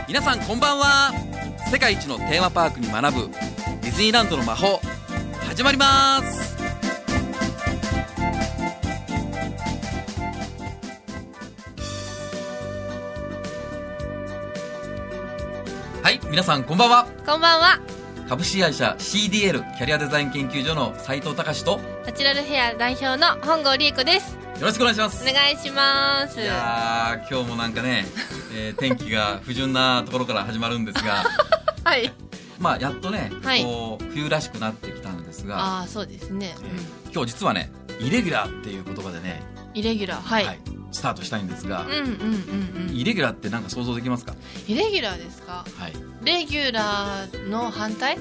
皆さんこんばんは。世界一のテーマパークに学ぶディズニーランドの魔法始まります。はい、皆さんこんばんは。 こんばんは。 株式会社 CDL キャリアデザイン研究所の斉藤隆とナチュラルヘア代表の本郷理恵子です。 よろしくお願いします。 お願いします。 いや今日もなんかね、天気が不順なところから始まるんですがはい、 まあやっとね、 はい、 こう冬らしくなってきたんですが、 あ、そうですね、 今日実はねイレギュラーっていう言葉でね、 イレギュラー、はい、はい、 スタートしたいんですが、 イレギュラーってなんか想像できますか？ イレギュラーですか？はい、レギュラーの反対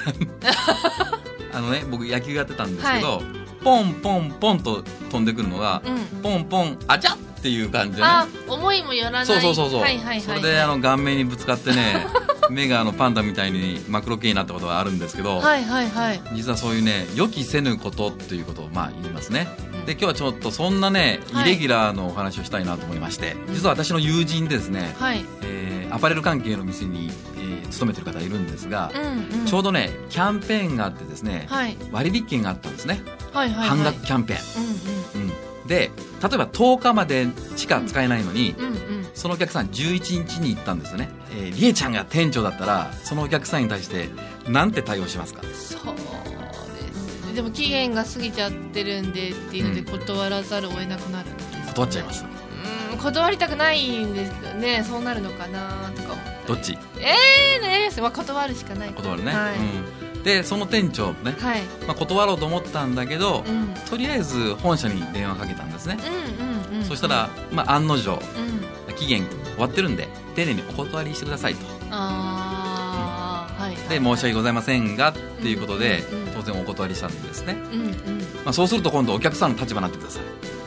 僕野球やってたんですけど、はい、ポンポンポンと飛んでくるのが、ポンポンあちゃっていう感じでね、 あ、思いもよらない、 そう、はいはい、 それで顔面にぶつかってね目がパンダみたいに真っ黒系になったことがあるんですけど、はいはいはい、実はそういうね予期せぬことっていうことを言いますね。で今日はちょっとそんなねイレギュラーのお話をしたいなと思いまして、実は私の友人ですね、アパレル関係の店に、勤めてる方いるんですが、ちょうどねキャンペーンがあってですね、割引券があったんですね、半額キャンペーン、で例えば10日までしか使えないのに、そのお客さん11日に行ったんですよね。りえちゃんが店長だったらそのお客さんに対してなんて対応しますか？ そうですね、でも期限が過ぎちゃってるんでっていうので断らざるを得なくなるんです、ね、 断っちゃいます。 断りたくないんですけどね、そうなるのかなとか思って。 どっち？ 断るしかない。 断るね、でその店長ね、断ろうと思ったんだけど、とりあえず本社に電話かけたんですね。そしたら、案の定、期限終わってるんで丁寧にお断りしてくださいと。で申し訳ございませんがっていうことで、当然お断りしたんですね。そうすると今度お客さんの立場になってください。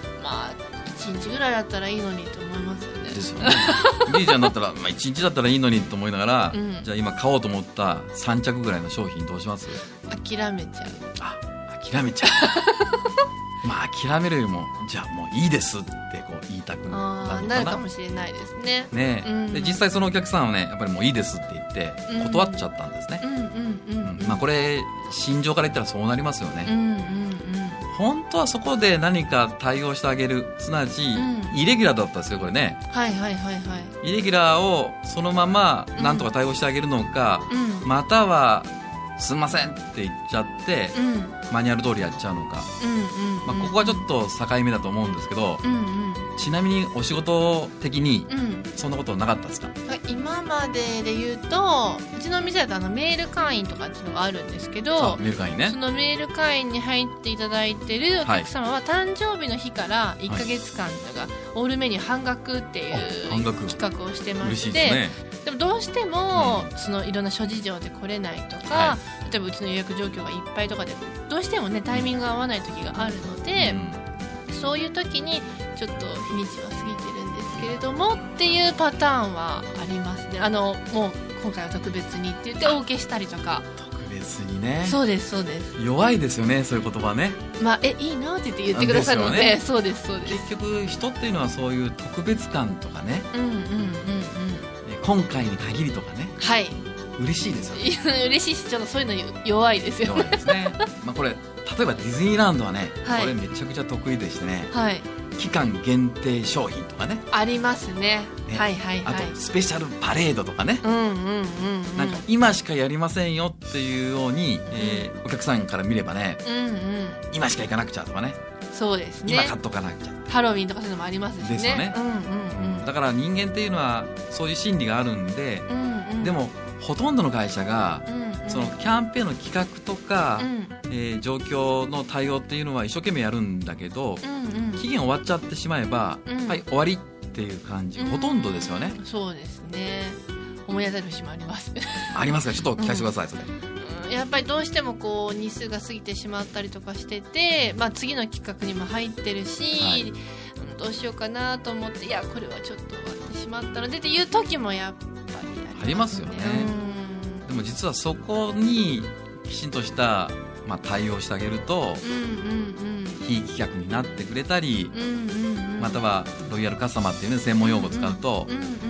1日ぐらいだったらいいのにと思いますよね。ですよね。 リーちゃんだったら、1日だったらいいのにと思いながら、じゃあ今買おうと思った3着ぐらいの商品どうします？ 諦めちゃう。 諦めちゃう諦めるよりもじゃあもういいですってこう言いたくなるのかな。 なるかもしれないですね。 で実際そのお客さんはねやっぱりもういいですって言って断っちゃったんですね。これ心情から言ったらそうなりますよね。本当はそこで何か対応してあげる、すなわち、イレギュラーだったんですよこれね。イレギュラーをそのまま何とか対応してあげるのか、またはすんませんって言っちゃって、マニュアル通りやっちゃうのか、ここはちょっと境目だと思うんですけど、ちなみにお仕事的にそんなことなかったですか？ 今までで言うとうちの店だとメール会員とかっていうのがあるんですけど、 メール会員ね、 そのメール会員に入っていただいてるお客様は誕生日の日から1ヶ月間とかオールメニュー半額っていう企画をしてまして、でもどうしてもそのいろんな諸事情で来れないとか、例えばうちの予約状況がいっぱいとかでどうしてもねタイミングが合わない時があるので、そういう時にちょっと日にちは過ぎてるんですけれどもっていうパターンはありますね。もう今回は特別にって言ってお受けしたりとか。 特別にね。 そうですそうです。 弱いですよねそういう言葉ね。いいなって言ってくださるので、そうですそうです。 結局人っていうのはそういう特別感とかね、今回に限りとかね、嬉しいですよね。 嬉しいしちょっとそういうの弱いですよね。 弱いですね。これ例えばディズニーランドはね、これめちゃくちゃ得意でしてね、期間限定商品とかねありますね。 あとスペシャルパレードとかね、なんか今しかやりませんよっていうように、お客さんから見ればね、今しか行かなくちゃとかね、 そうですね、 今買っとかなくちゃ、ハロウィンとかそういうのもありますしね。 ですよね。だから人間っていうのはそういう心理があるんで、でもほとんどの会社が、そのキャンペーンの企画とか、状況の対応っていうのは一生懸命やるんだけど、期限終わっちゃってしまえば、終わりっていう感じがほとんどですよね。 そうですね。思い当たる節もありますありますか？ちょっと聞かせてください、それ。 やっぱりどうしてもこう日数が過ぎてしまったりとかしてて、次の企画にも入ってるし、どうしようかなと思って、いやこれはちょっと終わってしまったのでっていう時もやっぱりありますよね。でも実はそこにきちんとした、対応してあげると、非規格になってくれたり、またはロイヤルカスタマーっていう、専門用語を使うと、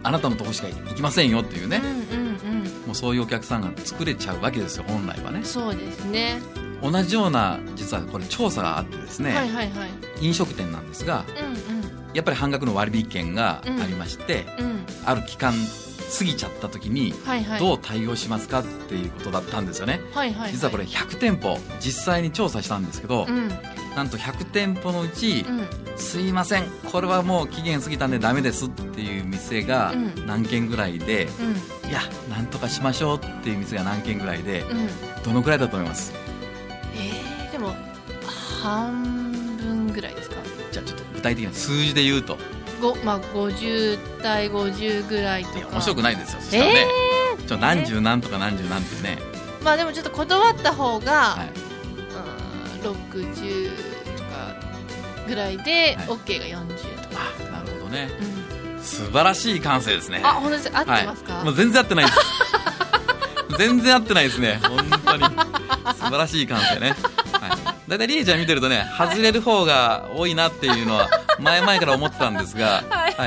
あなたのとこしか行きませんよっていうね、もうそういうお客さんが作れちゃうわけですよ、本来はね。 そうですね。 同じような実はこれ調査があってですね、飲食店なんですが、やっぱり半額の割引券がありまして、ある期間過ぎちゃった時にどう対応しますかっていうことだったんですよね。実はこれ100店舗実際に調査したんですけど、なんと100店舗のうち、すいませんこれはもう期限過ぎたんでダメですっていう店が何件ぐらいで、いやなんとかしましょうっていう店が何件ぐらいで、どのくらいだと思います？ でも半分ぐらいですか？ じゃあちょっと具体的な数字で言うと 50対50ぐらいとか。 いや面白くないですよ、そしたらね、何十何とか何十何ってね。 でもちょっと断った方が、60とかぐらいで、OK が40とか。 なるほどね、素晴らしい感性ですね。 本当です。合ってますか？ もう全然合ってないです全然合ってないですね、本当に素晴らしい感性ね。だいたいりえちゃん見てるとね、外れる方が多いなっていうのは前々から思ってたんですが、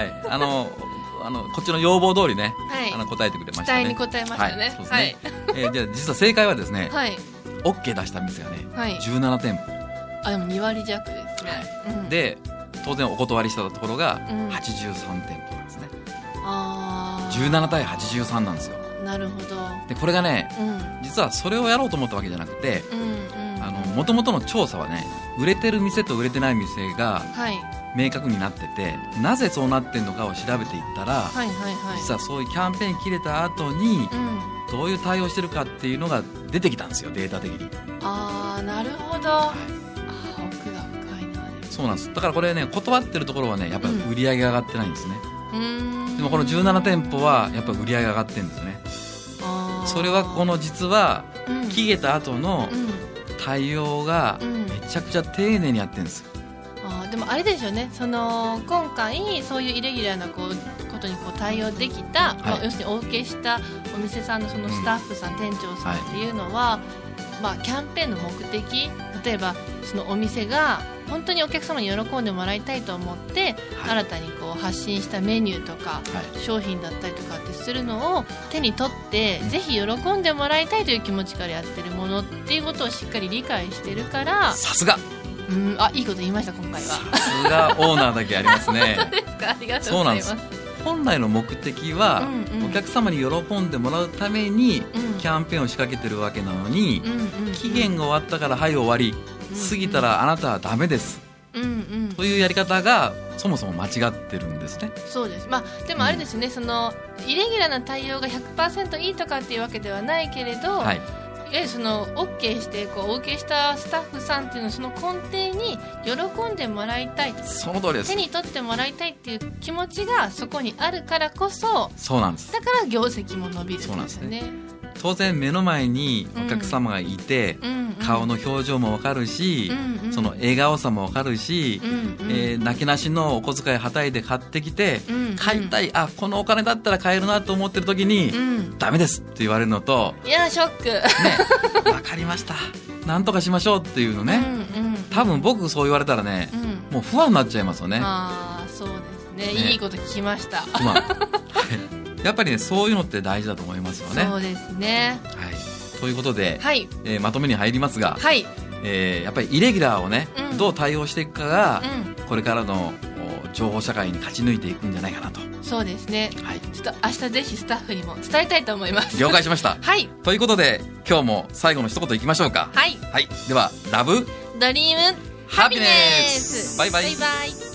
こっちの要望通りね、答えてくれましたね。 期待に応えましたね。 そうですね。じゃあ実は正解はですね、OK 出した店がね、17店舗。 でも2割弱ですね。 で当然お断りしたところが83店舗なんですね。17対83なんですよ。 なるほど。 でこれがね、実はそれをやろうと思ったわけじゃなくて、元々の調査はね、売れてる店と売れてない店が明確になってて、なぜそうなってるのかを調べていったら、実はそういうキャンペーン切れた後にどういう対応してるかっていうのが出てきたんですよ、データ的に。 なるほど。奥が深いな。 そうなんです。だからこれね、断ってるところはね、やっぱり売り上げが上がってないんですね。でもこの17店舗はやっぱり売り上げが上がってるんですよね。それはこの実は切れた後の対応がめちゃくちゃ丁寧にやってるんですよ。 でもあれですよね、今回そういうイレギュラーなことに対応できた、要するにお受けしたお店さんのそのスタッフさん、店長さんっていうのは、キャンペーンの目的、例えばそのお店が本当にお客様に喜んでもらいたいと思って、新たに発信したメニューとか、商品だったりとかってするのを手に取って、ぜひ喜んでもらいたいという気持ちからやってるものっていうことをしっかり理解してるから。 さすが。 いいこと言いました、今回は。 さすがオーナーだけありますね。 そうですか、ありがとうございます。 本来の目的は、お客様に喜んでもらうためにキャンペーンを仕掛けてるわけなのに、期限が終わったからはい終わり、過ぎたらあなたはダメです、というやり方がそもそも間違ってるんですね。 そうです。でもあれですね、イレギュラーな対応が 100% いいとかっていうわけではないけれど、いわゆるOK してお受けしたスタッフさんっていうのは、その根底に喜んでもらいたい、 その通りです。 手に取ってもらいたいっていう気持ちがそこにあるからこそ、 そうなんです。 だから業績も伸びるんですよね。 当然目の前にお客様がいて、顔の表情も分かるし、その笑顔さも分かるし、泣きなしのお小遣いはたいて買ってきて、買いたい、このお金だったら買えるなと思ってる時に、ダメですって言われるのと、 いやショック、 分かりました、なんとかしましょうっていうのね、多分僕そう言われたらね、もう不安になっちゃいますよね。 そうですね、いいこと聞きました。 やっぱりね、そういうのって大事だと思いますよね。 そうですね。 ということで、まとめに入りますが、やっぱりイレギュラーをね、どう対応していくかが、これからの情報社会に勝ち抜いていくんじゃないかなと。 そうですね。ちょっと明日ぜひスタッフにも伝えたいと思います。 了解しました。ということで、今日も最後の一言いきましょうか。では、ラブドリームハピネス。 バイバイ。 バイバイ。